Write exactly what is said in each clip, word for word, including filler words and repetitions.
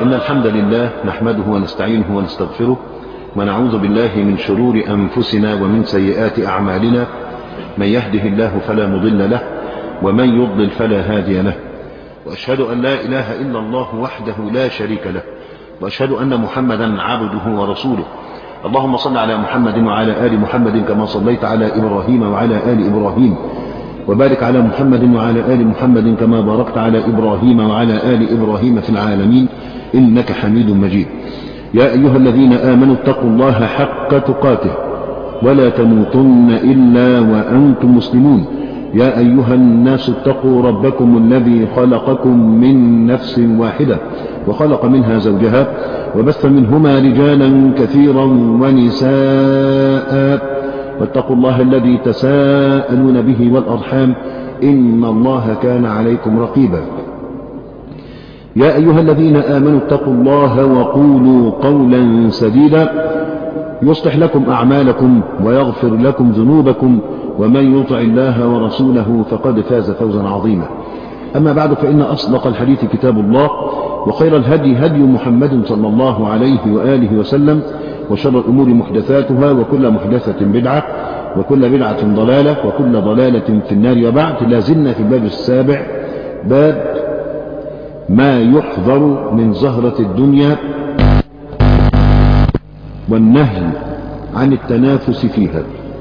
إن الحمد لله نحمده ونستعينه ونستغفره ونعوذ بالله من شرور أنفسنا ومن سيئات أعمالنا. من يهده الله فلا مضل له ومن يضلل فلا هادي له، وأشهد أن لا إله إلا الله وحده لا شريك له، وأشهد أن محمدا عبده ورسوله. اللهم صل على محمد وعلى آل محمد كما صليت على إبراهيم وعلى آل إبراهيم، وبارك على محمد وعلى آل محمد كما باركت على إبراهيم وعلى آل إبراهيم في العالمين إنك حميد مجيد. يا أيها الذين آمنوا اتقوا الله حق تقاته ولا تموتن إلا وأنتم مسلمون. يا أيها الناس اتقوا ربكم الذي خلقكم من نفس واحدة وخلق منها زوجها وبث منهما رجالا كثيرا ونساء، واتقوا الله الذي تساءلون به والأرحام إن الله كان عليكم رقيبا. يا أيها الذين آمنوا اتقوا الله وقولوا قولا سديدا يصلح لكم أعمالكم ويغفر لكم ذنوبكم، ومن يطع الله ورسوله فقد فاز فوزا عظيما. أما بعد، فإن أصدق الحديث كتاب الله، وخير الهدي هدي محمد صلى الله عليه وآله وسلم، وشر الأمور محدثاتها، وكل محدثة بدعة، وكل بدعة ضلالة، وكل ضلالة في النار. وبعد، لازلنا في الباب السابع، باب ما يحذر من زهرة الدنيا والنهي عن التنافس فيها.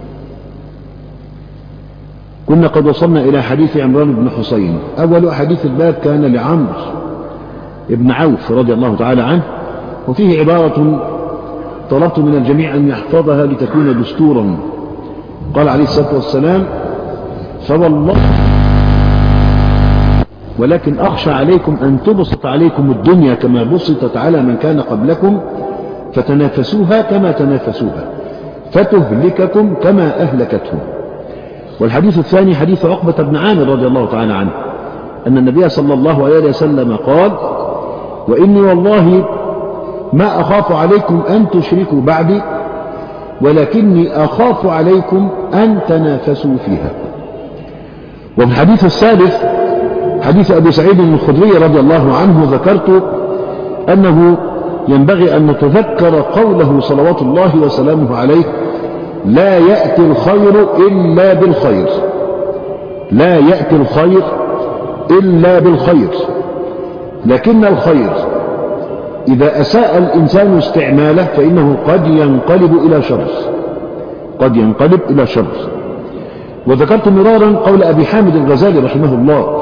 كنا قد وصلنا إلى حديث عمران بن حسين. أول حديث الباب كان لعمرو بن عوف رضي الله تعالى عنه، وفيه عبارة طلبت من الجميع أن يحفظها لتكون دستورا. قال عليه الصلاة والسلام: فوالله ولكن أخشى عليكم أن تبسط عليكم الدنيا كما بسطت على من كان قبلكم، فتنافسوها كما تنافسوها، فتهلككم كما أهلكتهم. والحديث الثاني حديث عقبة بن عامر رضي الله تعالى عنه أن النبي صلى الله عليه وسلم قال: وإني والله ما أخاف عليكم أن تشركوا بعدي، ولكني أخاف عليكم أن تنافسوا فيها. وفي الحديث الثالث حديث أبي سعيد الخدري رضي الله عنه ذكرت أنه ينبغي أن نتذكر قوله صلوات الله وسلامه عليه: لا يأتي الخير إلا بالخير، لا يأتي الخير إلا بالخير، لكن الخير إذا أساء الإنسان استعماله فإنه قد ينقلب إلى شر، قد ينقلب إلى شر. وذكرت مرارا قول أبي حامد الغزالي رحمه الله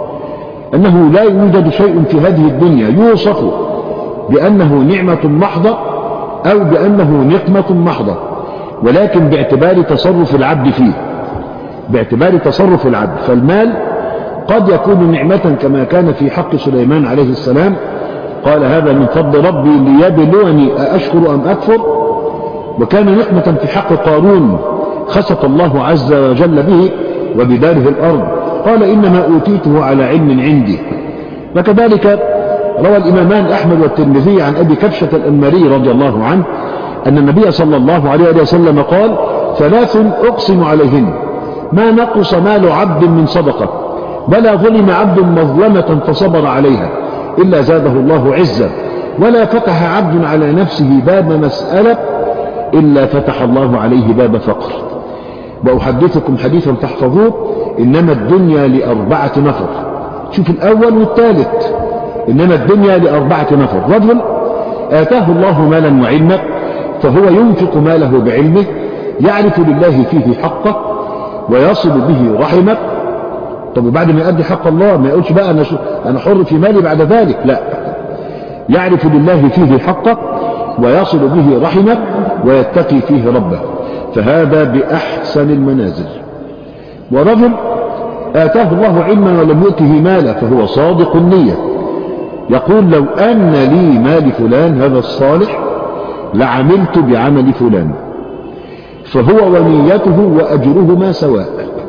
أنه لا يوجد شيء في هذه الدنيا يوصف بأنه نعمة محضة أو بأنه نقمة محضة، ولكن باعتبار تصرف العبد فيه، باعتبار تصرف العبد. فالمال قد يكون نعمة كما كان في حق سليمان عليه السلام، قال: هذا من فضل ربي ليبلوني أأشكر أم أكفر. وكان نقمة في حق قارون، خسف الله عز وجل به وبداره الأرض، قال: إنما أوتيته على علم عندي. وكذلك روى الإمامان أحمد والترمذي عن أبي كبشة الأنماري رضي الله عنه أن النبي صلى الله عليه وسلم قال: ثلاث أقسم عليهن ما نقص مال عبد من صدقة، ولا ظلم عبد مظلمة فصبر عليها إلا زاده الله عزا، ولا فتح عبد على نفسه باب مسألة إلا فتح الله عليه باب فقر. وأحدثكم حديثا تحفظوه: إنما الدنيا لأربعة نفر. شوف الأول والثالث، إنما الدنيا لأربعة نفر: رجل آتاه الله مالا وعلما فهو ينفق ماله بعلمه، يعرف لله فيه حقه ويصل به رحمه. طب وبعد ما يؤدي حق الله ما يقولش بقى أنا, أنا حر في مالي بعد ذلك، لا، يعرف لله فيه حقه ويصل به رحمه ويتقي فيه ربه، فهذا بأحسن المنازل. ورجل آتاه الله علما ولم يؤته مالا فهو صادق النية، يقول: لو أن لي مال فلان هذا الصالح لعملت بعمل فلان، فهو ونيته وأجرهما سواء.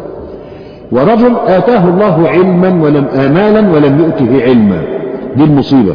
ورجل آتاه الله علما ولم آمالا ولم يؤته علما، دي المصيبة.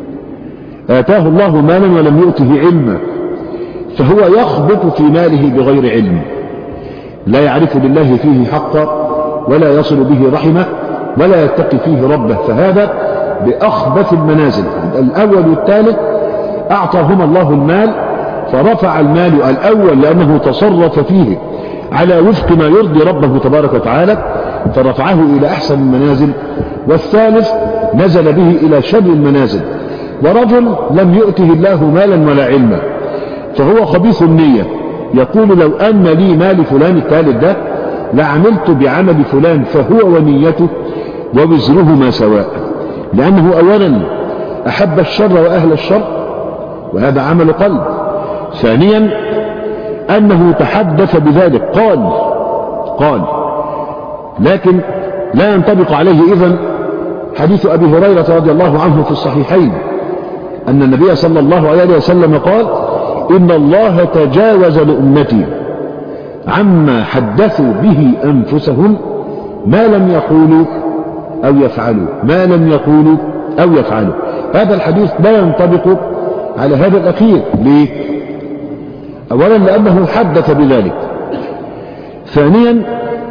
آتاه الله مالا ولم يؤته علما فهو يخبط في ماله بغير علم، لا يعرف لله فيه حقا ولا يصل به رحمه ولا يتقي فيه ربه، فهذا بأخبث المنازل. الأول والثالث أعطاهما الله المال فرفع المال الأول لأنه تصرف فيه على وفق ما يرضي ربه تبارك وتعالى فرفعه إلى أحسن المنازل، والثالث نزل به إلى شر المنازل. ورجل لم يؤته الله مالا ولا علما فهو خبيث النية يقول لو أن لي مال فلان الثالث ده لعملت بعمل فلان فهو ونيته ووزرهما سواء، لأنه أولا أحب الشر وأهل الشر وهذا عمل قلب. ثانيا أنه تحدث بذلك قال قال لكن لا ينطبق عليه إذن حديث أبي هريرة رضي الله عنه في الصحيحين أن النبي صلى الله عليه وسلم قال إن الله تجاوز لأمتي عما حدثوا به أنفسهم ما لم يقولوا أو يفعلوا ما لم يقولوا أو يفعلوا. هذا الحديث لا ينطبق على هذا الأخير. ليه؟ أولا لأنه حدث بذلك، ثانيا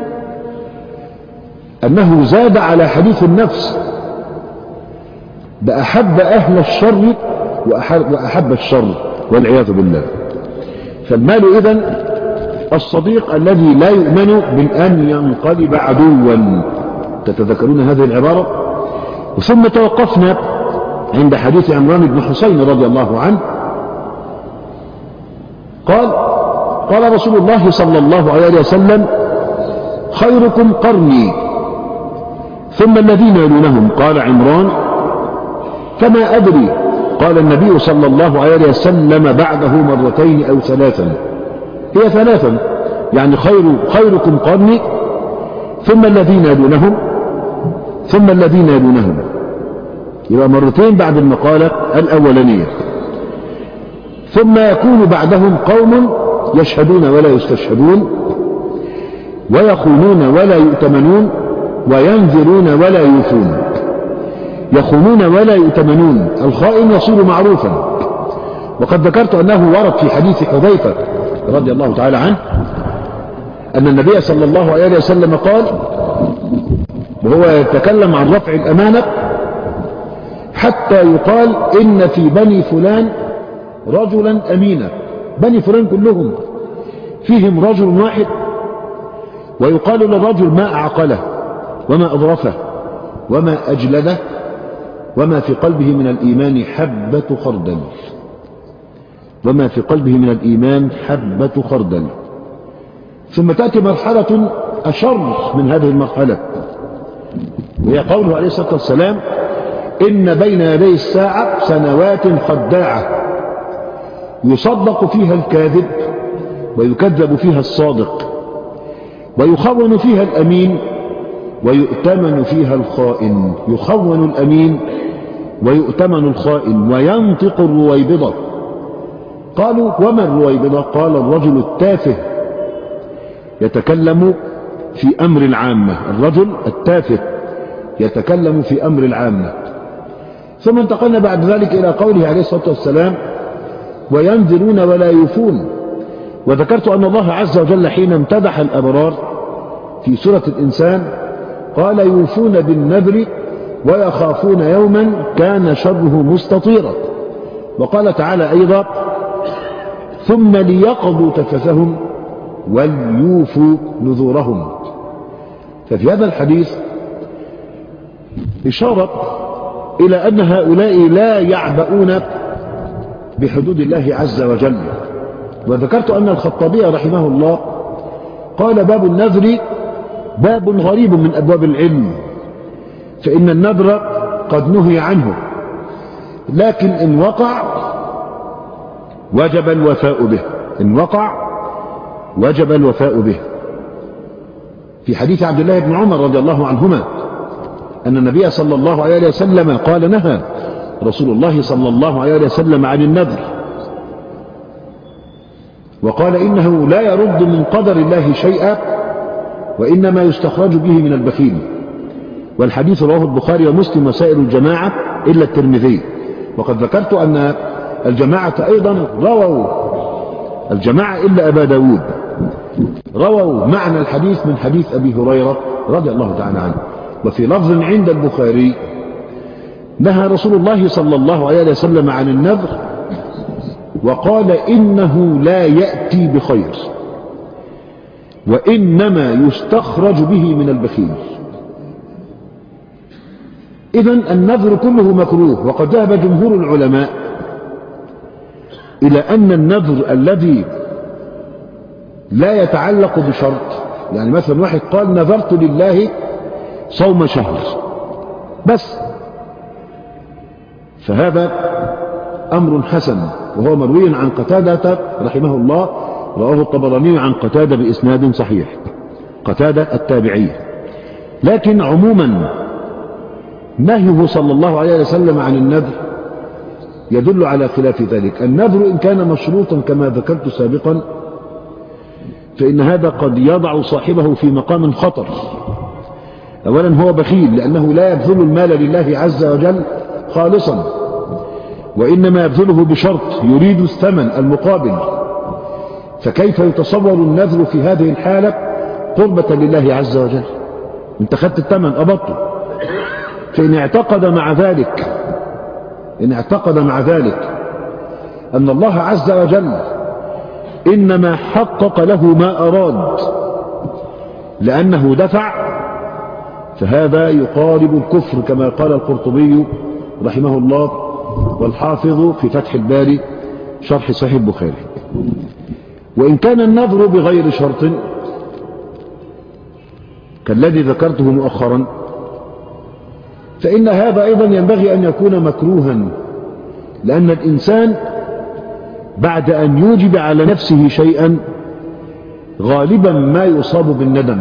أنه زاد على حديث النفس بأحب أهل الشر وأحب الشر والعياذ بالله. فالمال إذن الصديق الذي لا يؤمن من أن ينقلب عدوا. تتذكرون هذه العبارة؟ ثم توقفنا عند حديث عمران بن حسين رضي الله عنه قال قال رسول الله صلى الله عليه وسلم خيركم قرني ثم الذين يلونهم. قال عمران فما أدري. قال النبي صلى الله عليه وسلم بعده مرتين أو ثلاثا. هي ثلاثا يعني خير خيركم قرني ثم الذين يلونهم ثم الذين يلونهم، يبقى مرتين بعد المقالة الأولانية. ثم يكون بعدهم قوم يشهدون ولا يستشهدون ويخونون ولا يؤتمنون وينذرون ولا يوفون. يخونون ولا يؤتمنون، الخائن يصير معروفا، وقد ذكرت أنه ورد في حديث حذيفة رضي الله تعالى عنه أن النبي صلى الله عليه وسلم قال وهو يتكلم عن رفع الأمانة حتى يقال إن في بني فلان رجلا أمينا. بني فلان كلهم فيهم رجل واحد، ويقال للرجل ما أعقله وما أظرفه وما أجلده وما في قلبه من الإيمان حبة خردل وما في قلبه من الإيمان حبة خردل. ثم تأتي مرحلة أشر من هذه المرحلة وهي قوله عليه الصلاة والسلام إن بين يدي الساعة سنوات خداعة يصدق فيها الكاذب ويكذب فيها الصادق ويخون فيها الأمين ويؤتمن فيها الخائن. يخون الأمين ويؤتمن الخائن. وينطق الرويبضة. قالوا وما الرويبضة؟ قال الرجل التافه يتكلم في أمر العامة. الرجل التافه يتكلم في أمر العامة. ثم انتقلنا بعد ذلك إلى قوله عليه الصلاة والسلام وينذرون ولا يوفون. وذكرت أن الله عز وجل حين امتدح الأبرار في سورة الإنسان قال يوفون بالنذر ويخافون يوما كان شره مستطيرا. وقال تعالى أيضا ثم ليقضوا تفثهم وليوفوا نذورهم. ففي هذا الحديث إشارة إلى أن هؤلاء لا يعبؤون بحدود الله عز وجل. وذكرت أن الخطابي رحمه الله قال باب النذر باب غريب من أبواب العلم، فإن النذر قد نهي عنه، لكن إن وقع وجب الوفاء به. إن وقع وجب الوفاء به. في حديث عبد الله بن عمر رضي الله عنهما أن النبي صلى الله عليه وسلم قال نهى رسول الله صلى الله عليه وسلم عن النذر وقال إنه لا يرد من قدر الله شيئا وإنما يستخرج به من البخيل. والحديث رواه البخاري ومسلم وسائر الجماعة إلا الترمذي. وقد ذكرت أن الجماعة أيضا رووا الجماعة إلا أبا داود رووا معنى الحديث من حديث أبي هريرة رضي الله تعالى عنه. وفي لفظ عند البخاري نهى رسول الله صلى الله عليه وسلم عن النذر وقال إنه لا يأتي بخير وإنما يستخرج به من البخيل. إذن النذر كله مكروه. وقد ذهب جمهور العلماء إلى أن النذر الذي لا يتعلق بشرط، يعني مثلا واحد قال نذرت لله صوم شهر بس، فهذا أمر حسن، وهو مروي عن قتادة رحمه الله، رواه الطبراني عن قتادة بإسناد صحيح، قتادة التابعي. لكن عموما نهيه صلى الله عليه وسلم عن النذر يدل على خلاف ذلك. النذر إن كان مشروطا كما ذكرت سابقا فإن هذا قد يضع صاحبه في مقام خطر. أولا هو بخيل لأنه لا يبذل المال لله عز وجل خالصا، وإنما يبذله بشرط يريد الثمن المقابل، فكيف يتصور النذر في هذه الحالة قربة لله عز وجل؟ انت خدت الثمن أبطه. فإن اعتقد مع ذلك إن اعتقد مع ذلك أن الله عز وجل إنما حقق له ما أراد لأنه دفع، فهذا يقارب الكفر كما قال القرطبي رحمه الله والحافظ في فتح الباري شرح صحيح البخاري. وإن كان النذر بغير شرط كالذي ذكرته مؤخرا فإن هذا أيضا ينبغي أن يكون مكروها، لأن الإنسان بعد أن يوجب على نفسه شيئا غالبا ما يصاب بالندم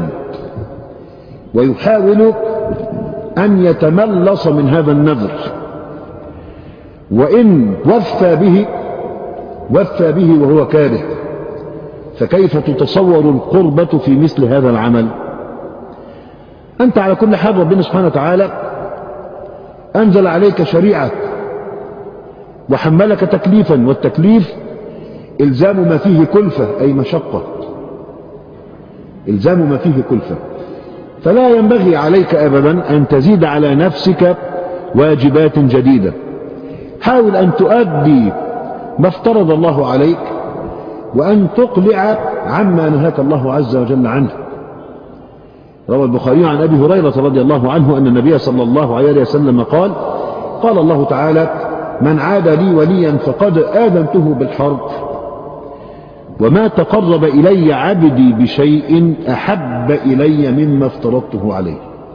ويحاول أن يتملص من هذا النذر، وإن وفى به وفى به وهو كاره، فكيف تتصور القربة في مثل هذا العمل؟ أنت على كل حال ربنا سبحانه وتعالى أنزل عليك شريعة وحملك تكليفا، والتكليف إلزام ما فيه كلفة أي مشقة، إلزام ما فيه كلفة. فلا ينبغي عليك أبدا أن تزيد على نفسك واجبات جديدة. حاول أن تؤدي ما افترض الله عليك وأن تقلع عما نهاك الله عز وجل عنه. روى البخاري عن أبي هريرة رضي الله عنه أن النبي صلى الله عليه وسلم قال قال الله تعالى من عاد لي وليا فقد آذنته بالحرب وما تقرب إلي عبدي بشيء أحب إلي مما افترضته عليه.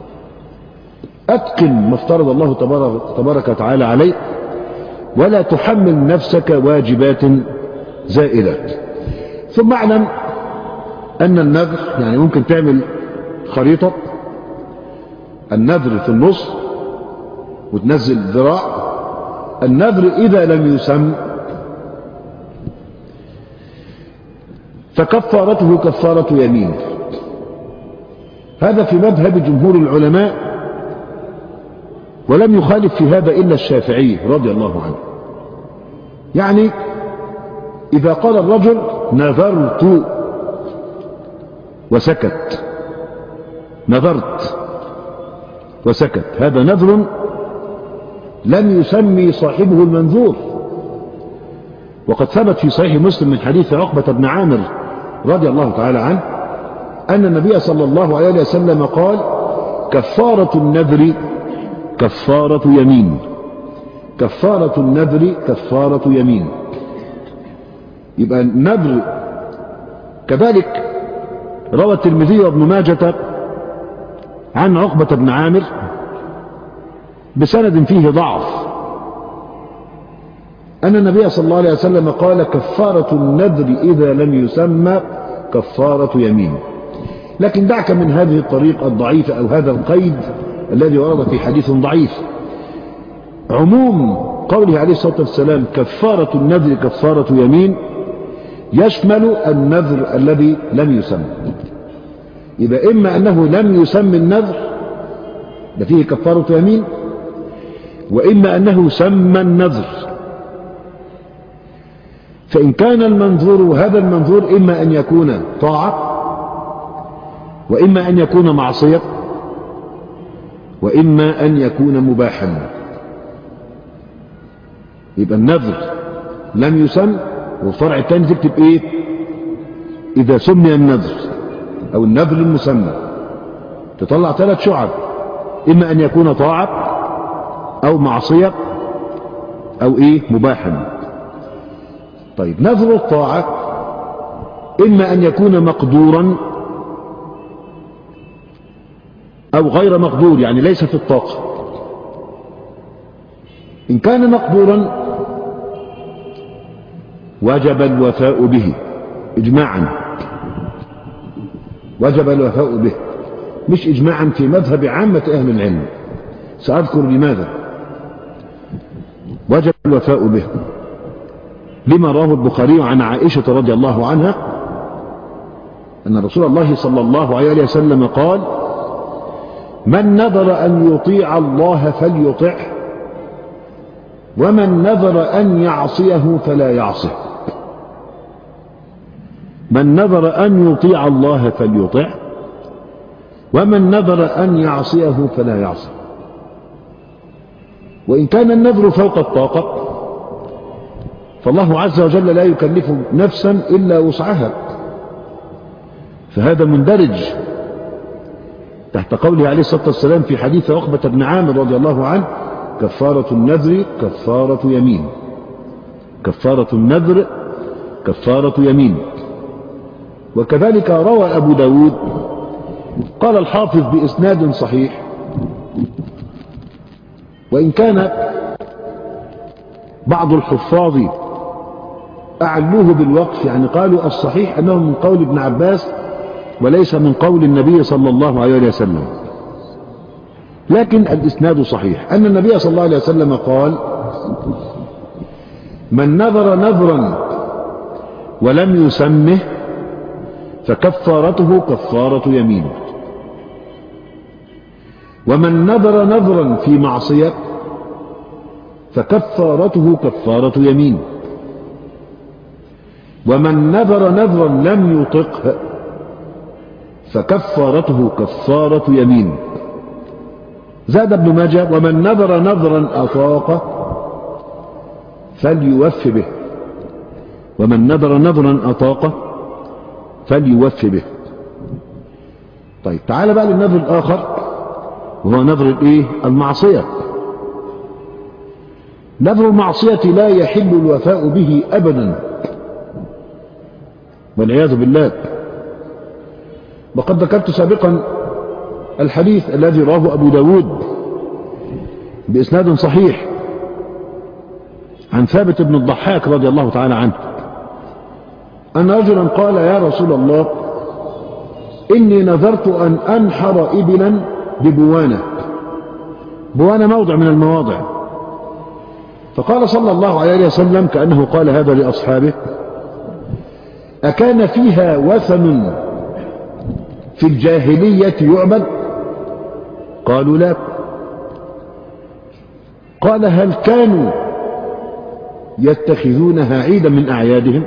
أتقن ما افترض الله تبارك وتعالى عليك ولا تحمل نفسك واجبات زائدة. ثم اعلم أن النذر يعني ممكن تعمل خريطة النذر في النص وتنزل ذراع. النذر إذا لم يسم فكفارته كفارة يمين. هذا في مذهب جمهور العلماء، ولم يخالف في هذا إلا الشافعي رضي الله عنه. يعني إذا قال الرجل نذرت وسكت، نذرت وسكت، هذا نذر لم يسمي صاحبه المنذور. وقد ثبت في صحيح مسلم من حديث عقبة بن عامر رضي الله تعالى عنه أن النبي صلى الله عليه وسلم قال كفارة النذر كفارة يمين، كفارة النذر كفارة يمين. يبقى النذر كذلك. روى الترمذي وابن ماجة عن عقبة بن عامر بسند فيه ضعف أن النبي صلى الله عليه وسلم قال كفارة النذر إذا لم يسمى كفارة يمين. لكن دعك من هذه الطريقة الضعيفة أو هذا القيد الذي ورد في حديث ضعيف. عموم قوله عليه الصلاة والسلام كفارة النذر كفارة يمين يشمل النذر الذي لم يسمى. يبقى إما أنه لم يسمى النذر ده فيه كفارة يمين، وإما أنه سمى النذر. فإن كان المنظور وهذا المنظور إما أن يكون طاعة وإما أن يكون معصية وإما أن يكون مباحا. يبقى النذر لم يسم، والفرع الثاني تكتب ايه؟ اذا سمي النذر او النذر المسمى، تطلع ثلاث شعب، اما ان يكون طاعة او معصية او ايه؟ مباحا. طيب نذر الطاعة اما ان يكون مقدورا او غير مقدور، يعني ليس في الطاقة. ان كان مقدورا وجب الوفاء به اجماعا، وجب الوفاء به، مش اجماعا في مذهب عامة اهل العلم، سأذكر لماذا. وجب الوفاء به لما رواه البخاري عن عائشة رضي الله عنها أن رسول الله صلى الله عليه وسلم قال: من نذر أن يطيع الله فليطعه، ومن نذر أن يعصيه فلا يعصه. من نذر أن يطيع الله فليطعه، ومن نذر أن يعصيه فلا يعصه. وإن كان النذر فوق الطاقة فالله عز وجل لا يكلف نفسا إلا وسعها، فهذا مندرج تحت قوله عليه الصلاة والسلام في حديث عقبة بن عامر رضي الله عنه: كفارة النذر كفارة يمين. كفارة النذر كفارة يمين. وكذلك روى أبو داود قال الحافظ بإسناد صحيح، وإن كان بعض الحفاظ أعلوه بالوقف، يعني قالوا الصحيح أنه من قول ابن عباس وليس من قول النبي صلى الله عليه وسلم، لكن الإسناد صحيح أن النبي صلى الله عليه وسلم قال: من نذر نذرا ولم يسمه فكفارته كفارة يمين، ومن نذر نذرا في معصية فكفارته كفارة يمين، ومن نذر نذرا لم يطقه فكفارته كفارة يمين. زاد ابن ماجه: ومن نذر نذرا أطاقه فليوف به، ومن نذر نذرا أطاقه فليوف به. طيب تعال بقى للنذر الآخر، وهو نذر الايه؟ المعصية. نذر المعصية لا يحل الوفاء به أبدا والعياذ بالله. وقد ذكرت سابقا الحديث الذي رواه أبو داود بإسناد صحيح عن ثابت بن الضحاك رضي الله تعالى عنه أن رجلا قال: يا رسول الله، إني نذرت أن أنحر إبلا ببوانة. بوانة موضع من المواضع. فقال صلى الله عليه وسلم كأنه قال هذا لأصحابه: أكان فيها وثن في الجاهلية يعبد؟ قالوا لا. قال: هل كانوا يتخذونها عيدا من أعيادهم؟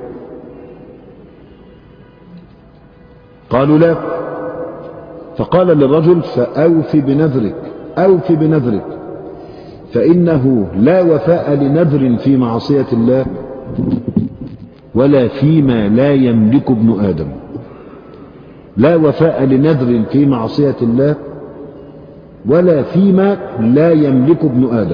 قالوا لا. فقال للرجل: فأوف بنذرك، أوف بنذرك، فإنه لا وفاء لنذر في معصية الله ولا فيما لا يملك ابن آدم. لا وفاء لنذر في معصية الله ولا فيما لا يملك ابن آدم.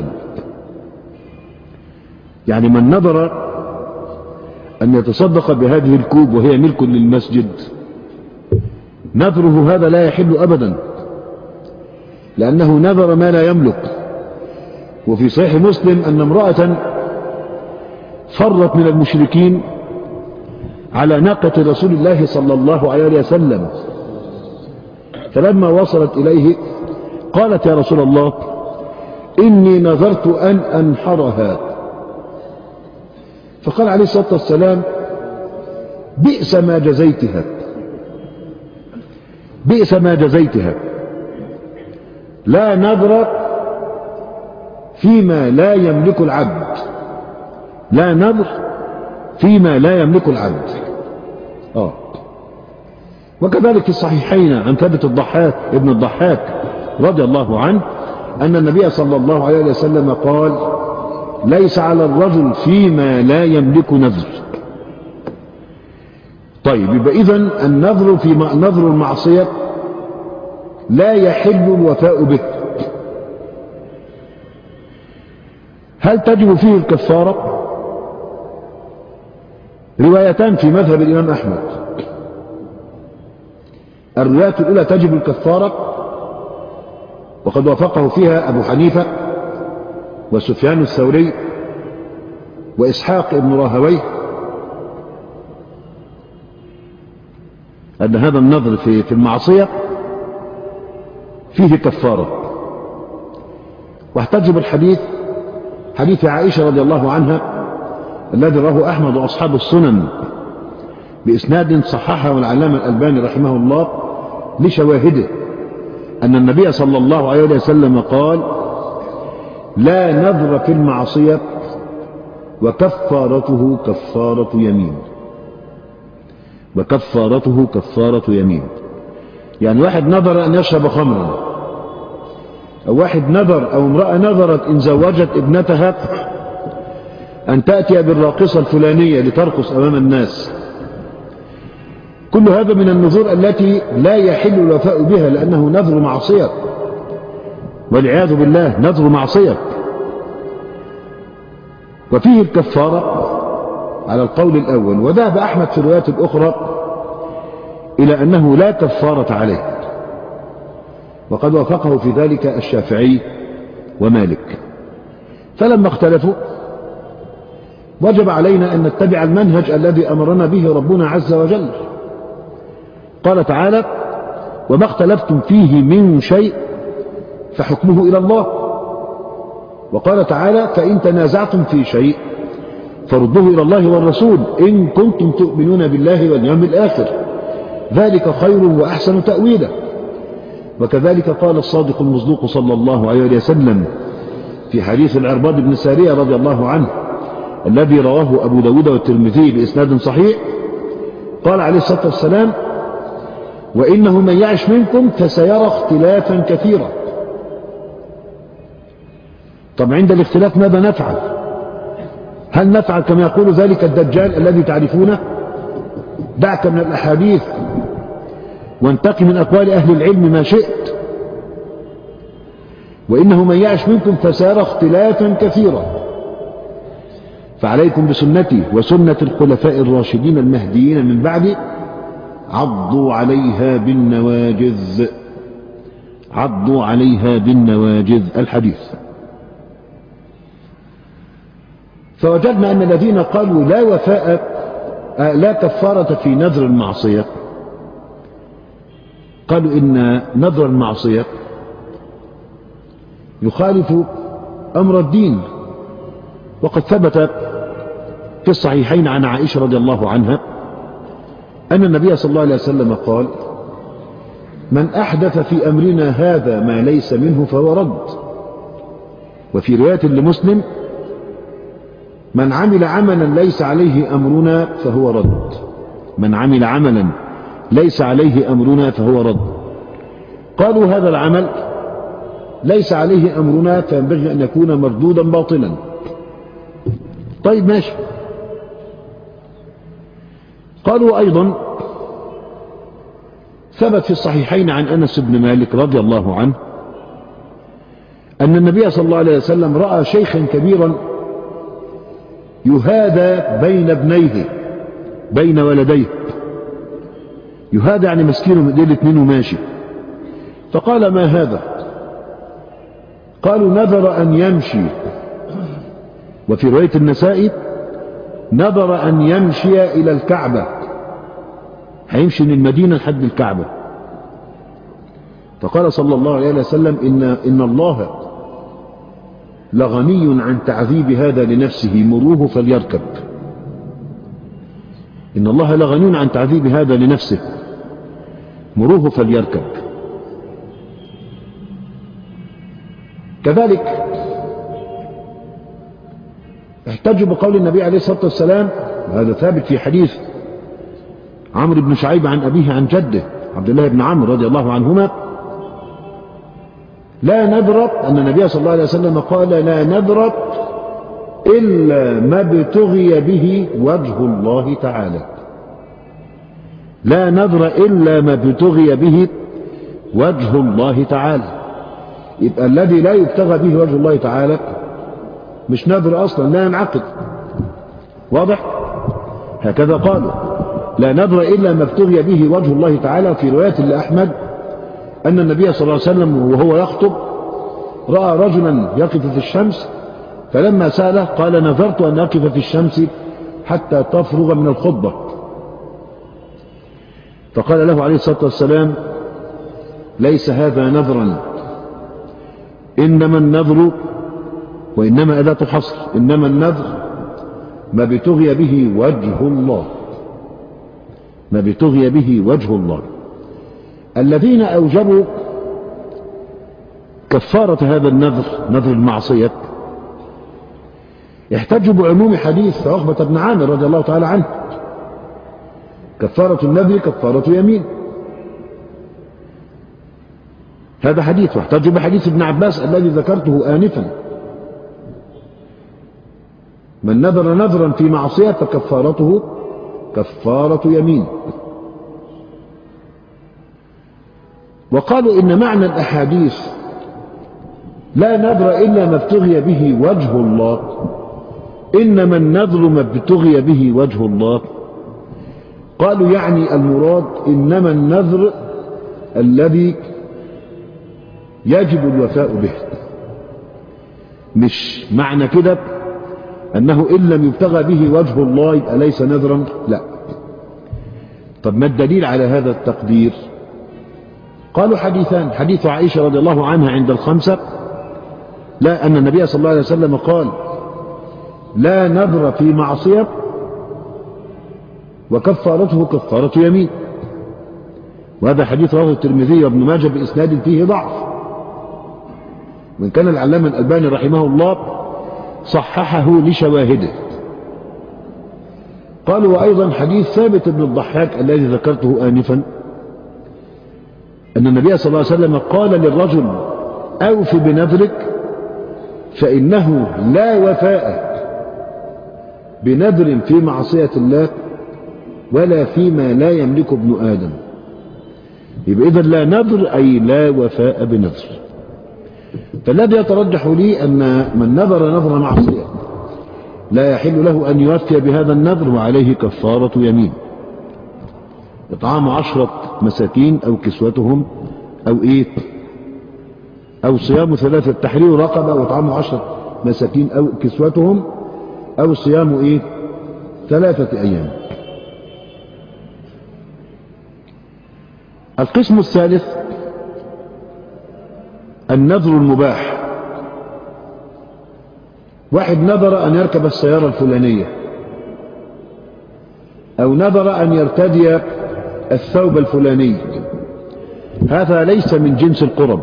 يعني من نذر أن يتصدق بهذه الكوب وهي ملك للمسجد، نذره هذا لا يحل أبدا، لأنه نذر ما لا يملك. وفي صحيح مسلم أن امرأة فرت من المشركين على ناقة رسول الله صلى الله عليه وسلم، فلما وصلت إليه قالت: يا رسول الله، إني نذرت أن أنحرها. فقال عليه الصلاة والسلام: بئس ما جزيتها، بئس ما جزيتها. لا نذر فيما لا يملك العبد، لا نذر فيما لا يملك العبد. آه. وكذلك في الصحيحين عن ثابت الضحاك ابن الضحاك رضي الله عنه أن النبي صلى الله عليه وسلم قال: ليس على الرجل فيما لا يملك نذر. طيب يبقى إذن النذر في نذر المعصية لا يحل الوفاء به. هل تجب فيه الكفارة؟ روايتان في مذهب الإمام أحمد. الرواية الأولى تجب الكفارة، وقد وافقه فيها أبو حنيفة وسفيان الثوري وإسحاق ابن راهويه، أن هذا النذر في في المعصية فيه كفارة. واحتج بالحديث حديث عائشة رضي الله عنها الذي رواه أحمد وأصحاب السنن بإسناد صححه العلامة الألباني رحمه الله لشواهده، أن النبي صلى الله عليه وسلم قال: لا نذر في المعصية وكفارته كفارة يمين. وكفارته كفارة يمين، يعني واحد نذر أن يشرب خمرا، أو واحد نذر أو امرأة نذرت إن زوجت ابنتها أن تأتي بالراقصة الفلانية لترقص أمام الناس. كل هذا من النذور التي لا يحل الوفاء بها، لأنه نذر معصية والعياذ بالله، نذر معصية. وفيه الكفارة على القول الأول. وذهب أحمد في الروايات الأخرى إلى أنه لا كفارة عليه، وقد وافقه في ذلك الشافعي ومالك. فلما اختلفوا وجب علينا أن نتبع المنهج الذي أمرنا به ربنا عز وجل. قال تعالى: وما اختلفتم فيه من شيء فحكمه إلى الله. وقال تعالى: فإن تنازعتم في شيء فردوه إلى الله والرسول إن كنتم تؤمنون بالله واليوم الآخر، ذلك خير وأحسن تأويلا. وكذلك قال الصادق المصدوق صلى الله عليه وسلم في حديث العرباض بن سارية رضي الله عنه الذي رواه أبو داود والترمذي بإسناد صحيح، قال عليه الصلاة والسلام: وإنه من يعش منكم فسيرى اختلافا كثيرا. طب عند الاختلاف ماذا نفعل؟ هل نفعل كما يقول ذلك الدجال الذي تعرفونه؟ دعك من الأحاديث وانتقي من أقوال أهل العلم ما شئت. وإنه من يعش منكم فسيرى اختلافا كثيرا، فعليكم بسنتي وسنة الخلفاء الراشدين المهديين من بعدي، عضوا عليها بالنواجذ. عضوا عليها بالنواجذ. الحديث. فوجدنا أن الذين قالوا لا وفاء لا كفارة في نذر المعصية قالوا إن نذر المعصية يخالف أمر الدين. وقد ثبت في الصحيحين عن عائشة رضي الله عنها أن النبي صلى الله عليه وسلم قال: من أحدث في أمرنا هذا ما ليس منه فهو رد. وفي رواية لمسلم: من عمل عملا ليس عليه أمرنا فهو رد. من عمل عملا ليس عليه أمرنا فهو رد. قالوا هذا العمل ليس عليه أمرنا فينبغي أن يكون مردودا باطلا. طيب ماشي. قالوا أيضا ثبت في الصحيحين عن أنس بن مالك رضي الله عنه أن النبي صلى الله عليه وسلم رأى شيخا كبيرا يهادى بين ابنيه بين ولديه. يهادى يعني مسكينه من ديل اتنين وماشي. فقال: ما هذا؟ قالوا: نذر أن يمشي. وفي رواية النسائي: نذر أن يمشي إلى الكعبة، هيمشي من المدينة لحد الكعبة. فقال صلى الله عليه وسلم: إن, إن الله لغني عن تعذيب هذا لنفسه، مروه فليركب. إن الله لغني عن تعذيب هذا لنفسه، مروه فليركب. كذلك احتجوا بقول النبي عليه الصلاة والسلام، وهذا ثابت في حديث عمرو بن شعيب عن أبيه عن جده عبد الله بن عمرو رضي الله عنهما: لا نذر، أن النبي صلى الله عليه وسلم قال: لا نذر إلا ما ابتغي به وجه الله تعالى. لا نذر إلا ما ابتغي به وجه الله تعالى. يبقى الذي لا يبتغى به وجه الله تعالى مش نذر أصلا، لا ينعقد. واضح؟ هكذا قالوا لا نذر إلا ما ابتغي به وجه الله تعالى. في رواية لأحمد أن النبي صلى الله عليه وسلم وهو يخطب رأى رجلا يقف في الشمس، فلما سأله قال نذرت أن أقف في الشمس حتى تفرغ من الخطبة. فقال له عليه الصلاة والسلام ليس هذا نذرا، إنما النذر، وإنما أداة حصر، إنما النذر ما ابتغي به وجه الله، ما ابتغي به وجه الله. الذين أوجبوا كفارة هذا النذر، نذر المعصية، يحتج بعموم حديث عقبة بن عامر رضي الله تعالى عنه: كفارة النذر كفارة يمين. هذا حديث، واحتج بحديث ابن عباس الذي ذكرته آنفا: من نذر نذرا في معصية فكفارته كفارة يمين. وقالوا إن معنى الأحاديث لا نذر إلا ما ابتغي به وجه الله، إنما النذر ما ابتغي به وجه الله، قالوا يعني المراد إنما النذر الذي يجب الوفاء به، مش معنى كده أنه إن لم يبتغى به وجه الله يبقى ليس نذرا، لا. طب ما الدليل على هذا التقدير؟ قالوا حديثان: حديث عائشة رضي الله عنها عند الخمسة، لا أن النبي صلى الله عليه وسلم قال لا نذر في معصية وكفارته كفارة يمين، وهذا حديث رواه الترمذي وابن ماجه بإسناد فيه ضعف، وإن كان العلامة الألباني رحمه الله صححه لشواهده. قالوا وأيضا حديث ثابت بن الضحاك الذي ذكرته آنفا، أن النبي صلى الله عليه وسلم قال للرجل أوف بنذرك فإنه لا وفاء بنذر في معصية الله ولا فيما لا يملك ابن آدم. يبقى إذن لا نذر أي لا وفاء بنذر. فالذي يترجح لي أن من نذر نذر معصية لا يحل له أن يوفي بهذا النذر وعليه كفارة يمين: إطعام عشرة مساكين أو كسوتهم أو إيه أو صيام ثلاثة، تحرير رقبة وإطعام عشرة مساكين أو كسوتهم أو صيام إيه ثلاثة أيام. القسم الثالث النذر المباح. واحد نذر أن يركب السيارة الفلانية، أو نذر أن يرتدي الثوب الفلاني، هذا ليس من جنس القرب،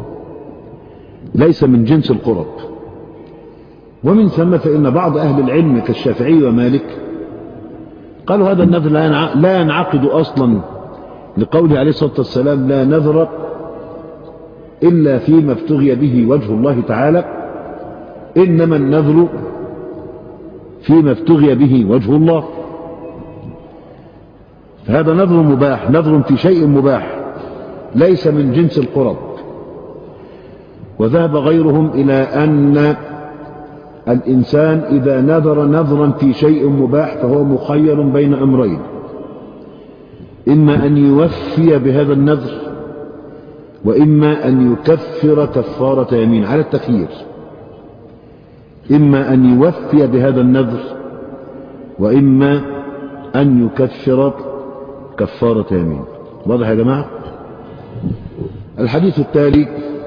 ليس من جنس القرب. ومن ثم فإن بعض أهل العلم كالشافعي ومالك قالوا هذا النذر لا ينعقد أصلا، لقوله عليه الصلاة والسلام لا نذر إلا فيما ابتغي به وجه الله تعالى، إنما النذر فيما ابتغي به وجه الله. فهذا نذر مباح، نذر في شيء مباح ليس من جنس القرب. وذهب غيرهم إلى أن الإنسان إذا نذر نذرا في شيء مباح فهو مخير بين أمرين: إما أن يوفي بهذا النذر، وإما أن يكفر كفارة يمين، على التخيير. إما أن يوفي بهذا النذر، وإما أن يكفر كفارة يمين. واضح يا جماعة؟ الحديث التالي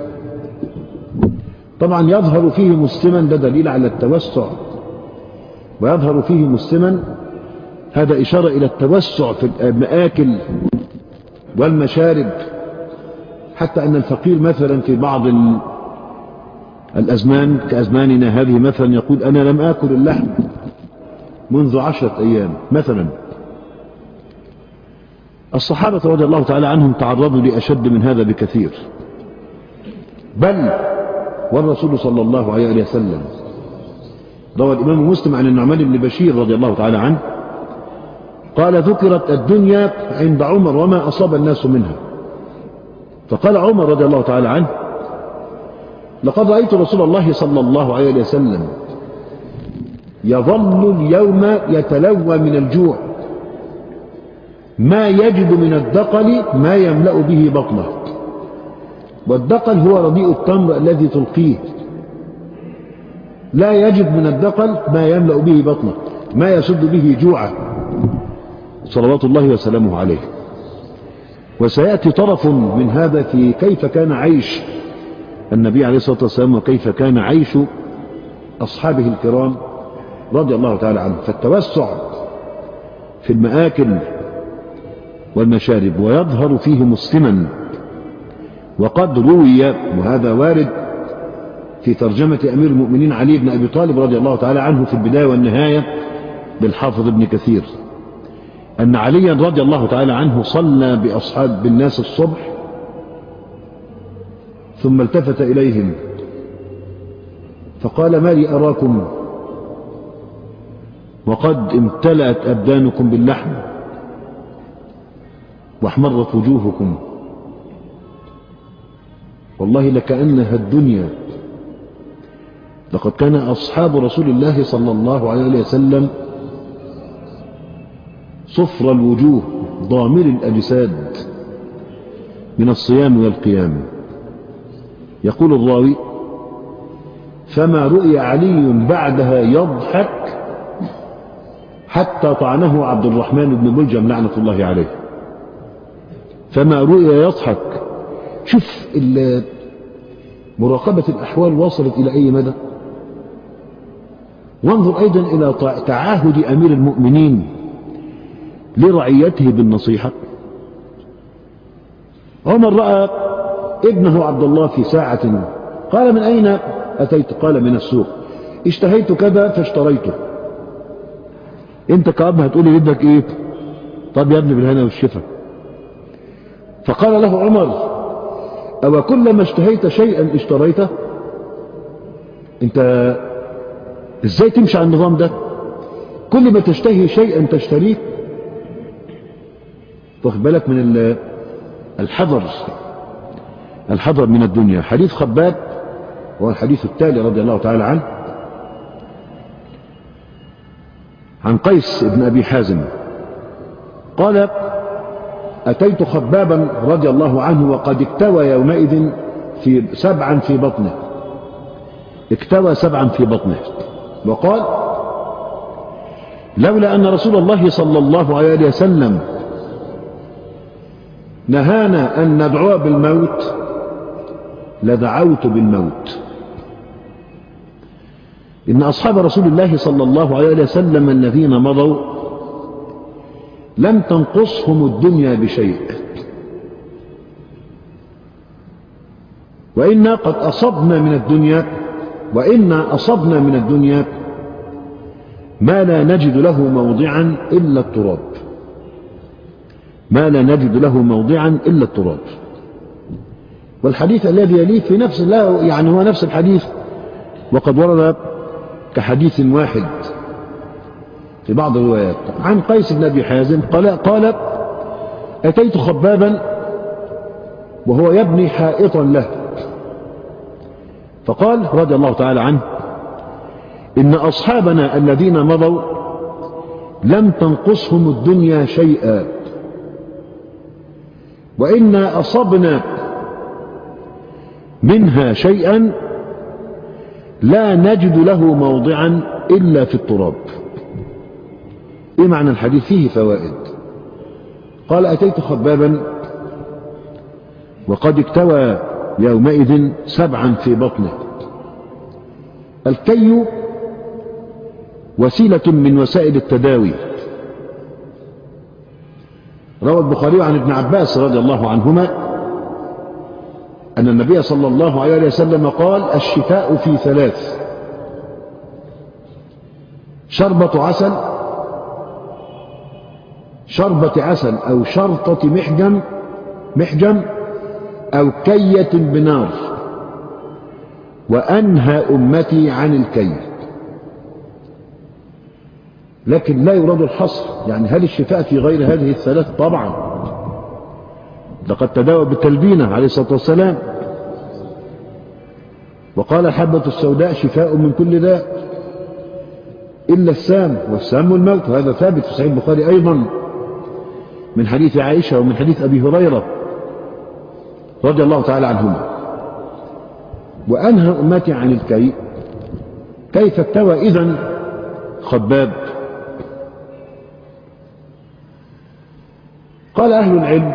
طبعا يظهر فيه مسلما، ده دليل على التوسع، ويظهر فيه مسلما هذا إشارة إلى التوسع في المآكل والمشارب، حتى أن الفقير مثلا في بعض الأزمان كأزماننا هذه مثلا يقول أنا لم آكل اللحم منذ عشرة أيام مثلا. الصحابة رضي الله تعالى عنهم تعرضوا لأشد من هذا بكثير، بل والرسول صلى الله عليه وسلم روى الإمام مسلم عن النعمان بن بشير رضي الله تعالى عنه قال ذكرت الدنيا عند عمر وما أصاب الناس منها، فقال عمر رضي الله تعالى عنه لقد رأيت رسول الله صلى الله عليه وسلم يظل اليوم يتلوى من الجوع ما يجد من الدقل ما يملأ به بطنه، والدقل هو رديء التمر الذي تلقيه، لا يجد من الدقل ما يملأ به بطنه، ما يسد به جوعه صلوات الله وسلامه عليه. وسيأتي طرف من هذا في كيف كان عيش النبي عليه الصلاة والسلام وكيف كان عيش أصحابه الكرام رضي الله تعالى عنه. فالتوسع في المآكل والمشارب ويظهر فيه مسلما، وقد روي وهذا وارد في ترجمة أمير المؤمنين علي بن أبي طالب رضي الله تعالى عنه في البداية والنهاية بالحافظ ابن كثير أن عليا رضي الله تعالى عنه صلى بأصحاب بالناس الصبح ثم التفت إليهم فقال ما لي أراكم وقد امتلأت أبدانكم باللحم واحمرت وجوهكم، والله لكأنها الدنيا. لقد كان أصحاب رسول الله صلى الله عليه وسلم صفر الوجوه ضامر الأجساد من الصيام والقيام. يقول الراوي فما رؤي علي بعدها يضحك حتى طعنه عبد الرحمن بن ملجم لعنة الله عليه. فما رؤي يضحك. شوف مراقبة الأحوال وصلت إلى أي مدى. وانظر أيضا إلى تعاهد أمير المؤمنين لرعيته بالنصيحة. عمر رأى ابنه عبد الله في ساعة قال من أين أتيت؟ قال من السوق، اشتهيت كذا فاشتريته. انت كأب هتقولي بدك ايه؟ طب يا ابني بالهنا والشفا. فقال له عمر أو كلما اشتهيت شيئا اشتريته؟ انت ازاي تمشي على النظام ده؟ كل ما تشتهي شيئا تشتريه؟ واخد بالك من الحذر، الحذر من الدنيا. حديث خباب هو الحديث التالي رضي الله تعالى عنه عن قيس بن أبي حازم قال أتيت خبابا رضي الله عنه وقد اكتوى يومئذ في سبعا في بطنه، اكتوى سبعا في بطنه، وقال لولا أن رسول الله صلى الله عليه وسلم نهانا أن ندعو بالموت لدعوت بالموت. إن أصحاب رسول الله صلى الله عليه وسلم الذين مضوا لم تنقصهم الدنيا بشيء، وإنا قد أصبنا من الدنيا وإنا أصبنا من الدنيا ما لا نجد له موضعا إلا التراب، ما لا نجد له موضعا إلا التراب. والحديث الذي يليه في نفس لا يعني هو نفس الحديث وقد ورد كحديث واحد في بعض الروايات عن قيس بن أبي حازم قال قال أتيت خبابا وهو يبني حائطا له، فقال رضي الله تعالى عنه إن أصحابنا الذين مضوا لم تنقصهم الدنيا شيئا، وإنا أصبنا منها شيئا لا نجد له موضعا إلا في التراب. إيه معنى الحديث؟ فيه فوائد. قال أتيت خبابا وقد اكتوى يومئذ سبعا في بطنه. الكي وسيلة من وسائل التداوي. روى البخاري عن ابن عباس رضي الله عنهما أن النبي صلى الله عليه وسلم قال الشفاء في ثلاث: شربة عسل شربة عسل أو شرطة محجم محجم أو كية بنار، وأنهى أمتي عن الكي. لكن لا يراد الحصر، يعني هل الشفاء في غير هذه الثلاث؟ طبعا، لقد تداوى بالتلبينة عليه الصلاة والسلام، وقال الحبة السوداء شفاء من كل داء إلا السام، والسام الموت، وهذا ثابت في صحيح البخاري أيضا من حديث عائشة ومن حديث أبي هريرة رضي الله تعالى عنهما. وأنهى أمتي عن الكي، كيف اكتوى إذن خباب؟ قال أهل العلم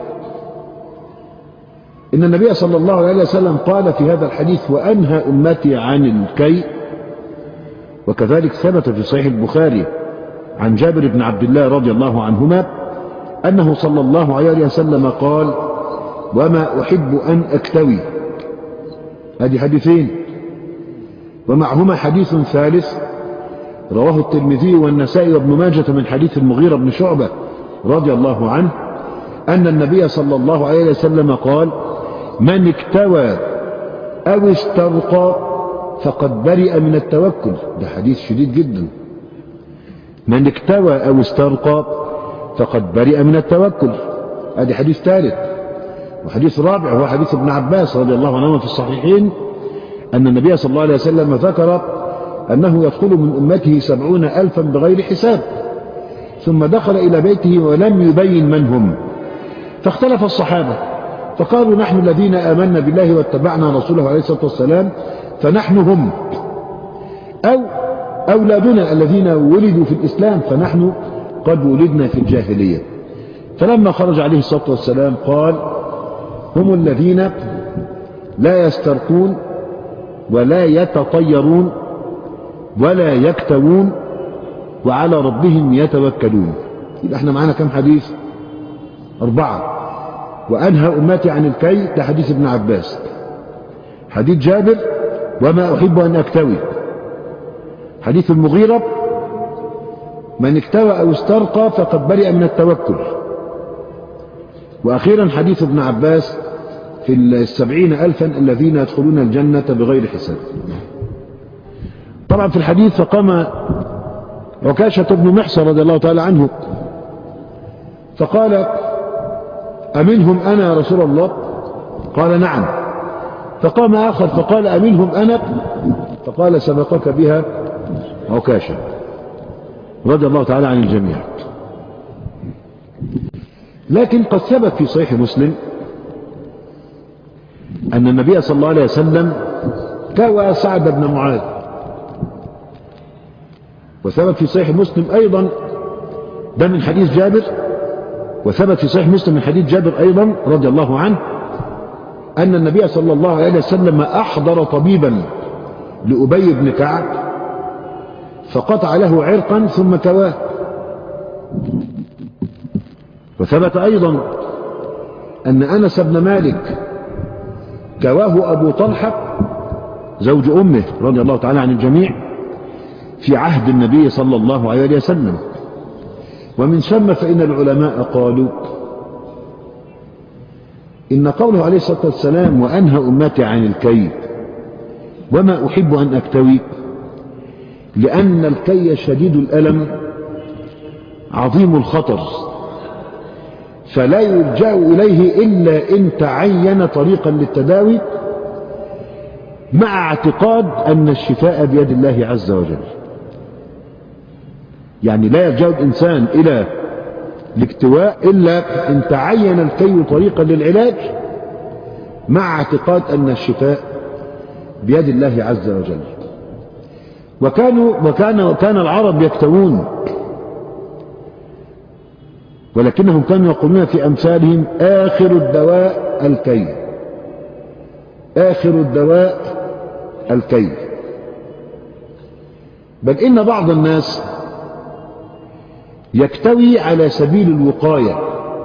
إن النبي صلى الله عليه وسلم قال في هذا الحديث وأنهى أمتي عن الكي، وكذلك ثبت في صحيح البخاري عن جابر بن عبد الله رضي الله عنهما أنه صلى الله عليه وسلم قال وما أحب أن أكتوي. هذه حديثين، ومعهما حديث ثالث رواه الترمذي والنسائي وابن ماجة من حديث المغيرة بن شعبة رضي الله عنه أن النبي صلى الله عليه وسلم قال من اكتوى أو استرقى فقد برئ من التوكل. ده حديث شديد جدا، من اكتوى أو استرقى فقد برئ من التوكل. هذا حديث ثالث. وحديث رابع هو حديث ابن عباس رضي الله عنهما في الصحيحين أن النبي صلى الله عليه وسلم ذكر أنه يدخل من أمته سبعون ألفا بغير حساب، ثم دخل إلى بيته ولم يبين من هم، فاختلف الصحابة فقالوا نحن الذين آمنا بالله واتبعنا رسوله عليه الصلاة والسلام فنحن هم، أو أولادنا الذين ولدوا في الإسلام فنحن قد ولدنا في الجاهلية. فلما خرج عليه الصلاة والسلام قال هم الذين لا يسترقون ولا يتطيرون ولا يكتوون وعلى ربهم يتوكلون. يبقى احنا معانا كم حديث؟ أربعة. وأنهى أمتي عن الكي، ده حديث ابن عباس. حديث جابر وما أحب أن أكتوي. حديث المغيرة من اكتوى أو استرقى فقد برئ من التوكل. وأخيرا حديث ابن عباس في السبعين ألفا الذين يدخلون الجنة بغير حساب. طبعا في الحديث فقام عكاشة بن محصن رضي الله تعالى عنه فقال أمنهم أنا يا رسول الله؟ قال نعم. فقام آخر فقال أمنهم أنا؟ فقال سبقك بها عكاشة رضي الله تعالى عن الجميع. لكن قد ثبت في صحيح مسلم أن النبي صلى الله عليه وسلم كوى سعد بن معاذ، وثبت في صحيح مسلم أيضا ده من حديث جابر، وثبت في صحيح مسلم من حديث جابر أيضا رضي الله عنه أن النبي صلى الله عليه وسلم أحضر طبيبا لأبي بن كعب فقطع له عرقا ثم كواه. وثبت أيضا أن أنس بن مالك كواه أبو طلحة زوج أمه رضي الله تعالى عن الجميع في عهد النبي صلى الله عليه وسلم. ومن ثم فإن العلماء قالوا إن قوله عليه الصلاة والسلام وأنهى أمتي عن الكي وما أحب أن أكتوي، لأن الكي شديد الألم عظيم الخطر، فلا يلجأ إليه إلا إن تعين طريقا للتداوي مع اعتقاد أن الشفاء بيد الله عز وجل. يعني لا يلجأ الإنسان إلى الاكتواء إلا إن تعين الكي طريقا للعلاج مع اعتقاد أن الشفاء بيد الله عز وجل. وكانوا وكان وكان العرب يكتوون، ولكنهم كانوا يقولون في أمثالهم آخر الدواء الكي، آخر الدواء الكي. بل إن بعض الناس يكتوي على سبيل الوقاية،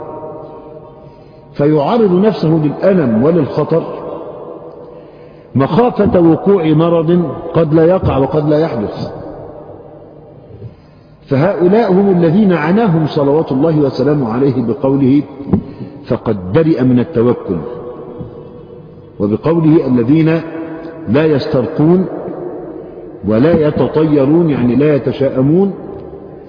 فيعرض نفسه للألم وللخطر مخافة وقوع مرض قد لا يقع وقد لا يحدث. فهؤلاء هم الذين عناهم صلوات الله وسلامه عليه بقوله فقد برئ من التوكل، وبقوله الذين لا يسترقون ولا يتطيرون، يعني لا يتشاءمون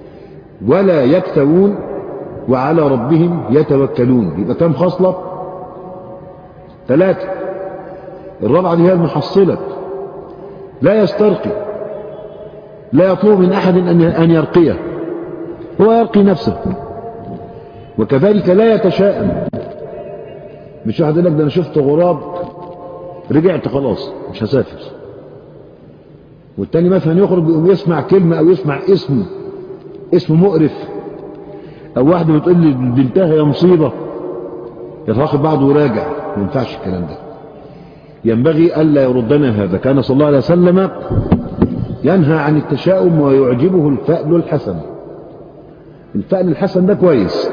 ولا يكتوون وعلى ربهم يتوكلون. يبقى كم خصلة؟ ثلاثة. الرابعة دي هي المحصلة: لا يسترقي، لا يطلب من أحد أن يرقيه، هو يرقي نفسه. وكذلك لا يتشائم، مش واحد يقول لك ده أنا شفت غراب رجعت خلاص مش هسافر، والتاني مثلا يخرج يقوم يسمع كلمة أو يسمع اسم اسم مقرف، أو واحدة بتقول لي بنتها يا مصيبة يتاخد بعضه وراجع. ما ينفعش الكلام ده، ينبغي ألا يردنا هذا. كان صلى الله عليه وسلم ينهى عن التشاؤم ويعجبه الفأل الحسن. الفأل الحسن ده كويس،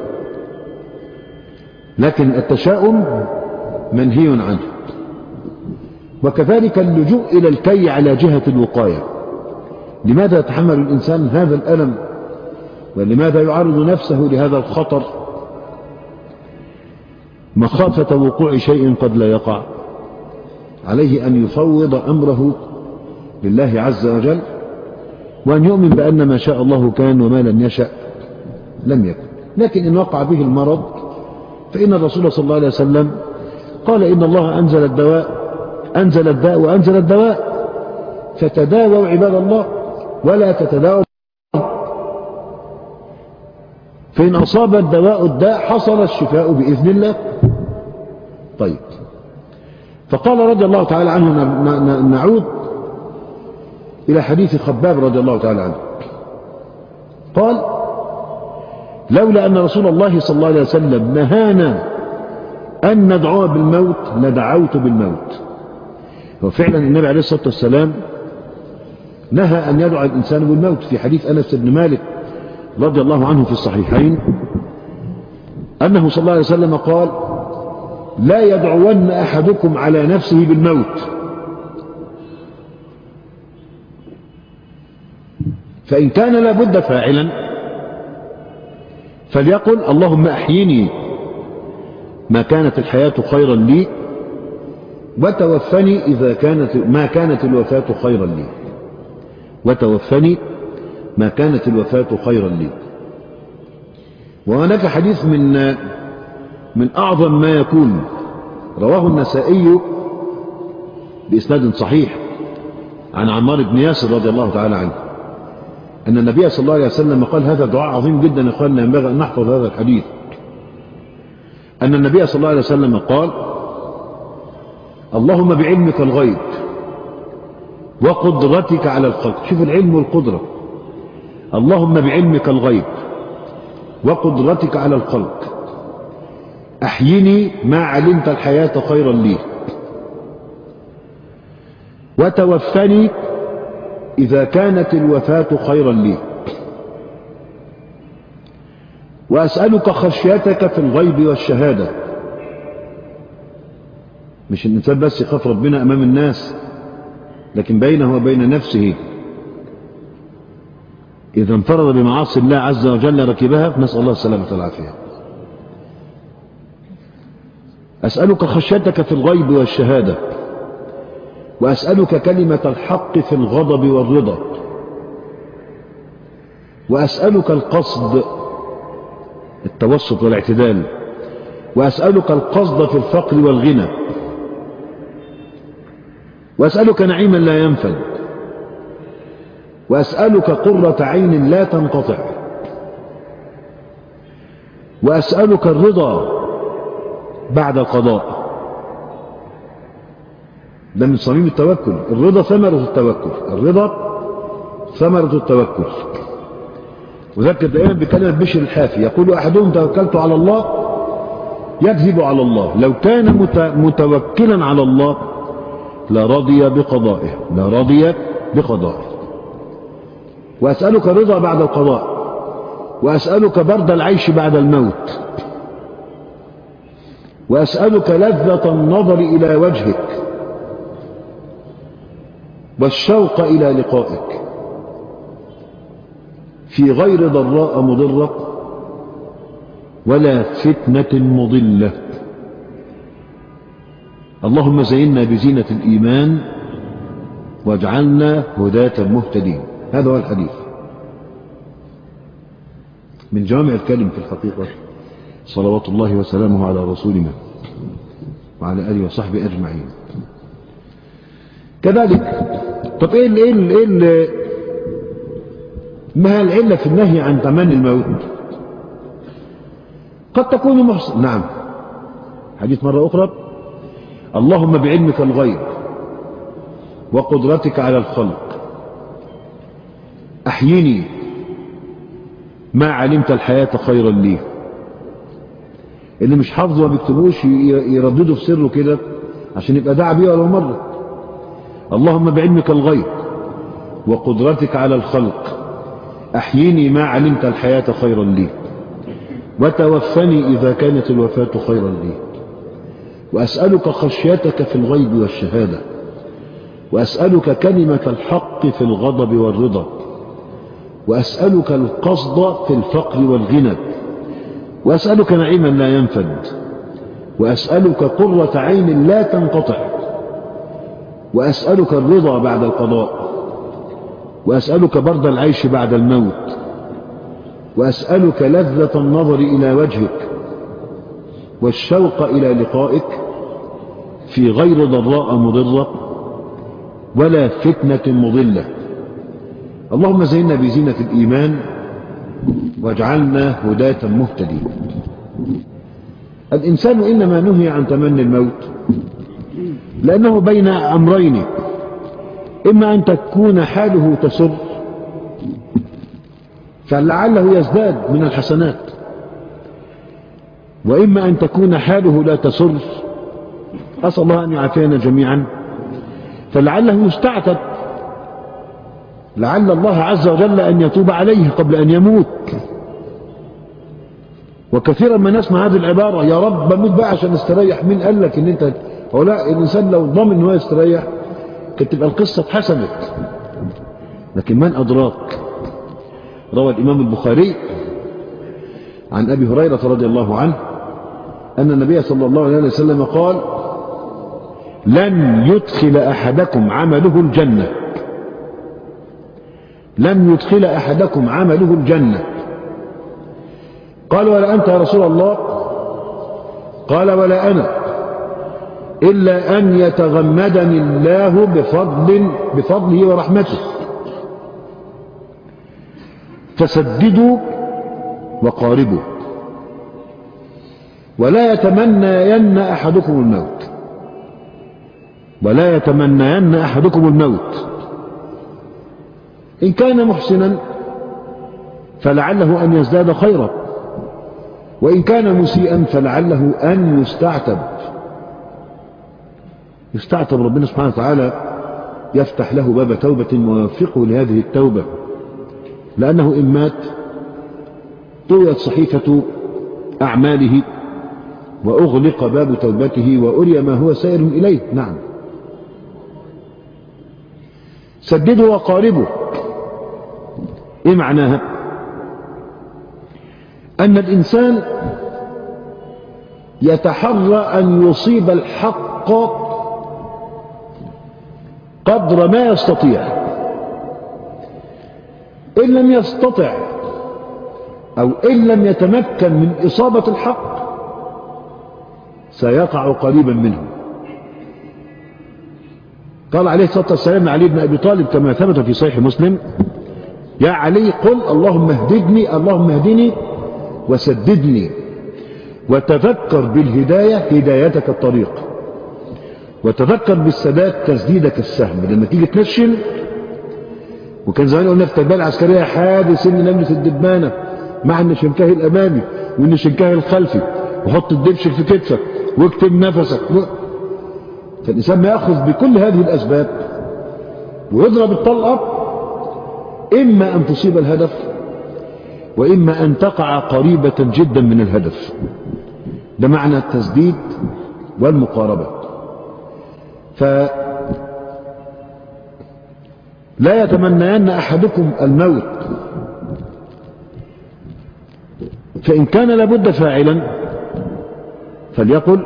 لكن التشاؤم منهي عنه. وكذلك اللجوء إلى الكي على جهة الوقاية. لماذا يتحمل الإنسان هذا الألم؟ ولماذا يعرض نفسه لهذا الخطر مخافة وقوع شيء قد لا يقع؟ عليه أن يفوض أمره لله عز وجل، وأن يؤمن بأن ما شاء الله كان وما لم يشأ لم يكن. لكن إن وقع به المرض فإن الرسول صلى الله عليه وسلم قال إن الله أنزل الدواء أنزل الداء وأنزل الدواء، فتداووا عباد الله ولا تتداووا، فإن أصاب الدواء الداء حصل الشفاء بإذن الله. طيب، فقال رضي الله تعالى عنه، نعود إلى حديث خباب رضي الله تعالى عنه، قال لولا أن رسول الله صلى الله عليه وسلم نهانا أن ندعو بالموت لدعوت بالموت. وفعلا النبي عليه الصلاة والسلام نهى أن يدعو الإنسان بالموت. في حديث أنس بن مالك رضي الله عنه في الصحيحين أنه صلى الله عليه وسلم قال لا يدعون أحدكم على نفسه بالموت، فإن كان لابد فاعلا فليقل اللهم أحيني ما كانت الحياة خيرا لي، وتوفني إذا كانت ما كانت الوفاة خيرا لي، وتوفني ما كانت الوفاة خيرا لي. وهناك حديث من من أعظم ما يكون، رواه النسائي بإسناد صحيح عن عمار بن ياسر رضي الله تعالى عنه أن النبي صلى الله عليه وسلم قال، هذا دعاء عظيم جدا يا إخواننا، ينبغي أن نحفظ هذا الحديث، أن النبي صلى الله عليه وسلم قال اللهم بعلمك الغيب وقدرتك على الخلق. شوف العلم والقدرة، اللهم بعلمك الغيب وقدرتك على الخلق أحيني ما علمت الحياة خيرا لي، وتوفني إذا كانت الوفاة خيرا لي، وأسألك خشيتك في الغيب والشهادة. مش الإنسان بس يخاف ربنا أمام الناس، لكن بينه وبين نفسه إذا انفرد بمعاصي الله عز وجل ركبها، نسأل الله السلامة والعافية. أسألك خشيتك في الغيب والشهادة، وأسألك كلمة الحق في الغضب والرضا، وأسألك القصد التوسط والاعتدال، وأسألك القصد في الفقر والغنى، وأسألك نعيما لا ينفد، وأسألك قرة عين لا تنقطع، وأسألك الرضا بعد القضاء. ده من صميم التوكل. الرضا ثمرة التوكل، الرضا ثمرة التوكل. وذكر دائما بكلمة بشر الحافي، يقول أحدهم توكلت على الله يكذب على الله. لو كان متوكلا على الله لرضي بقضائه، لرضي بقضائه. وأسألك الرضا بعد القضاء، وأسألك برد العيش بعد الموت، وأسألك لذة النظر إلى وجهك والشوق إلى لقائك في غير ضراء مضرة ولا فتنة مضلة. اللهم زينا بزينة الإيمان واجعلنا هداة مهتدين. هذا هو الحديث. من جوامع الكلم في الحقيقة، صلوات الله وسلامه على رسولنا وعلى آله وصحبه أجمعين. كذلك طب إيه ال إيه ال إيه ال ما هي العلة في النهي عن تمني الموت؟ قد تكون محسن. نعم، حديث مرة أخرى: اللهم بعلمك الغيب وقدرتك على الخلق أحيني ما علمت الحياة خيرا لي. اللي مش حافظه ما بيكتبوش يردده في سره كده عشان يبقى دعا بيه ولو مرة: اللهم بعلمك الغيب وقدرتك على الخلق أحيني ما علمت الحياة خيرا لي وتوفني إذا كانت الوفاة خيرا لي وأسألك خشيتك في الغيب والشهادة وأسألك كلمة الحق في الغضب والرضا وأسألك القصد في الفقر والغنى وأسألك نعيما لا ينفد وأسألك قرة عين لا تنقطع وأسألك الرضا بعد القضاء وأسألك برد العيش بعد الموت وأسألك لذة النظر إلى وجهك والشوق إلى لقائك في غير ضراء مضرة ولا فتنة مضلة. اللهم زينا بزينة الإيمان واجعلنا هداة مهتدين. الإنسان إنما نهي عن تمني الموت لأنه بين أمرين: إما أن تكون حاله تسر فلعله يزداد من الحسنات، وإما أن تكون حاله لا تسر، أسأل الله أن يعافينا جميعا، فلعله يستعتب، لعل الله عز وجل أن يتوب عليه قبل أن يموت. وكثيرا ما نسمع هذه العبارة: يا رب بموت بقى عشان استريح. مين قال لك ان انت هو؟ لا، الانسان لو ضامن ان هو يستريح كانت تبقى القصة اتحسمت، لكن من أدراك. روى الإمام البخاري عن أبي هريرة رضي الله عنه أن النبي صلى الله عليه وسلم قال: لن يدخل أحدكم عمله الجنة لن يدخل أحدكم عمله الجنة. قال: ولا أنت يا رسول الله؟ قال: ولا أنا، إلا أن يتغمدني الله بفضل بفضله ورحمته. فسددوا وقاربوا ولا يتمنين أحدكم الموت ولا يتمنين أحدكم الموت إن كان محسنا فلعله أن يزداد خيرا، وإن كان مسيئا فلعله أن يستعتب يستعتب ربنا سبحانه وتعالى يفتح له باب توبة ويوفقه لهذه التوبة، لأنه إن مات طويت صحيفة أعماله وأغلق باب توبته وأري ما هو سائر إليه. نعم. سددوا وقاربوا. إيه معناها؟ أن الإنسان يتحرى أن يصيب الحق قدر ما يستطيع. إن لم يستطع أو إن لم يتمكن من إصابة الحق سيقع قريبا منه. قال عليه الصلاة والسلام لعلي بن أبي طالب كما ثبت في صحيح مسلم: يا علي قل اللهم اهددني اللهم اهدني وسددني، وتذكر بالهداية هدايتك الطريق، وتذكر بالسداد تسديدك السهم. لما تيجي تنشن، وكان زمان قلنا في التربية العسكرية: حادث ان نملة الدبانة مع النشنكاه الأمامي والنشنكاه الخلفي، وحط الدبش في كتفك واكتم نفسك. فالإنسان ما يأخذ بكل هذه الأسباب ويضرب الطلقة، إما أن تصيب الهدف وإما أن تقع قريبة جدا من الهدف. ده معنى التسديد والمقاربة. فلا يتمنين أحدكم الموت، فإن كان لابد فاعلا فليقل: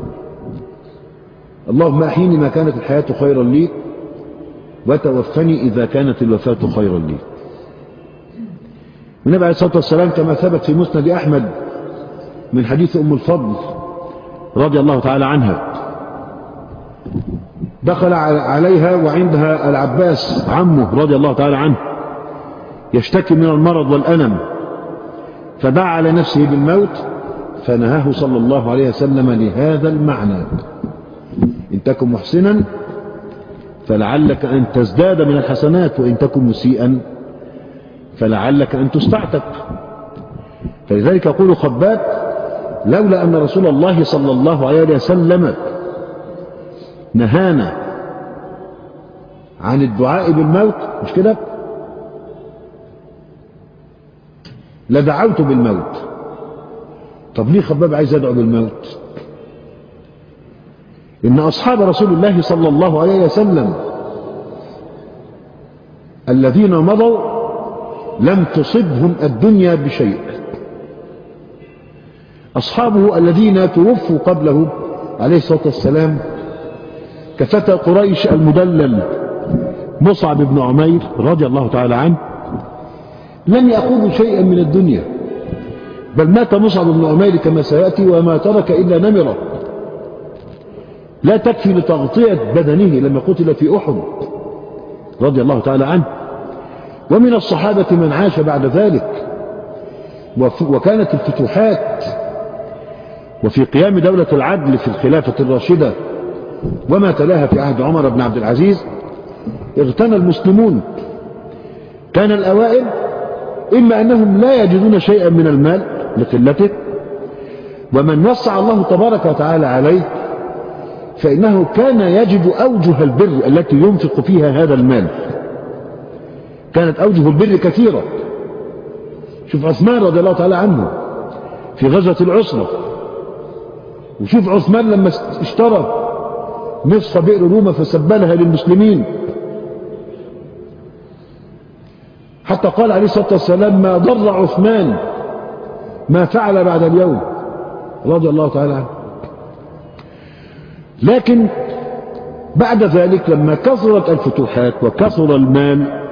اللهم أحيني ما كانت الحياة خيرا لي وتوفني إذا كانت الوفاة خيرا لي. النبي عليه الصلاة والسلام كما ثبت في مسند أحمد من حديث أم الفضل رضي الله تعالى عنها، دخل عليها وعندها العباس عمه رضي الله تعالى عنه يشتكي من المرض والألم، فدعا على نفسه بالموت، فنهاه صلى الله عليه وسلم لهذا المعنى: إن تكن محسنا فلعلك أن تزداد من الحسنات، وإن تكن مسيئا فلعلك أن تستعتق. فلذلك يقول خباب: لولا أن رسول الله صلى الله عليه وسلم نهانا عن الدعاء بالموت، مش كده، لدعوت بالموت. طب ليه خباب عايز يدعو بالموت؟ إن أصحاب رسول الله صلى الله عليه وسلم الذين مضوا لم تصبهم الدنيا بشيء. أصحابه الذين توفوا قبله عليه الصلاة والسلام كفتى قريش المدلل مصعب بن عمير رضي الله تعالى عنه لم يأخذوا شيئا من الدنيا، بل مات مصعب بن عمير كما سيأتي وما ترك إلا نمرة لا تكفي لتغطية بدنه لما قتل في أحد رضي الله تعالى عنه. ومن الصحابة من عاش بعد ذلك، وكانت الفتوحات وفي قيام دولة العدل في الخلافة الراشدة وما تلاها في عهد عمر بن عبد العزيز اغتنى المسلمون. كان الأوائل إما أنهم لا يجدون شيئا من المال لقلته، ومن وسع الله تبارك وتعالى عليه فإنه كان يجد أوجه البر التي ينفق فيها هذا المال. كانت أوجه البر كثيرة. شوف عثمان رضي الله تعالى عنه في غزوة العسرة، وشوف عثمان لما اشترى نصف بئر روما فسبلها للمسلمين، حتى قال عليه الصلاة والسلام: ما ضر عثمان ما فعل بعد اليوم، رضي الله تعالى عنه. لكن بعد ذلك لما كثرت الفتوحات وكثر المال،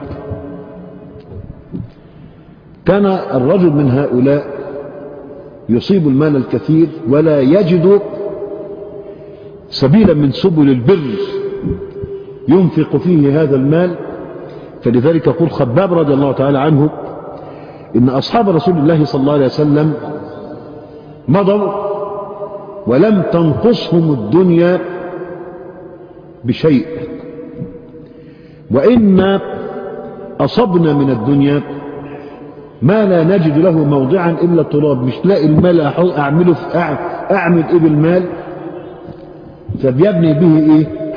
كان الرجل من هؤلاء يصيب المال الكثير ولا يجد سبيلا من سبل البر ينفق فيه هذا المال. فلذلك يقول خباب رضي الله تعالى عنه: إن أصحاب رسول الله صلى الله عليه وسلم مضوا ولم تنقصهم الدنيا بشيء، وإنا أصبنا من الدنيا ما لا نجد له موضعا إلا التراب. مش لاقي المال أعمله في أعمل إيه بالمال، فبيبني به إيه